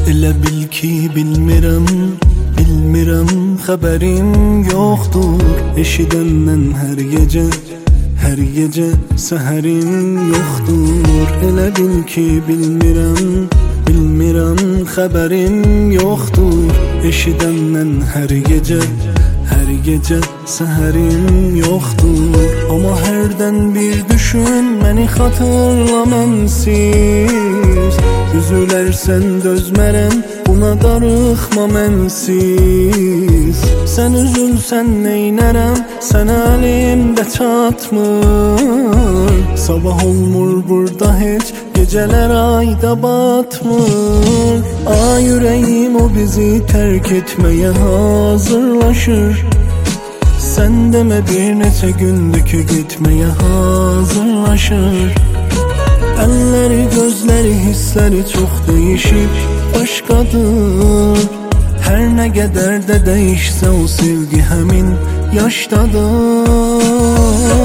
Elə bil ki bilmirəm, bilmirəm, xəbərim yoxdur. Eşidəndən hər gecə səhərim yoxdur. Elə bil ki bilmirəm, bilmirəm, xəbərim yoxdur. Eşidəndən hər gecə səhərim yoxdur. Amma hərdən bir düşün, məni xatırla mənsiz. Üzülərsən dözmərəm, buna darıxma mənsiz. Sən üzülsən neynərəm, sənə əlimdə çatmır. Sabah olmur burada heç, gecələr ayda batmır. Ay ürəyim o bizi tərk etməyə hazırlaşır. Sən demə bir neçə gündür ki getməyə hazırlaşır. Əlləri, gözləri, hissləri çox dəyişib başqadır. Hər nə qədər də dəyişsə o sevgi həmin yaşdadır.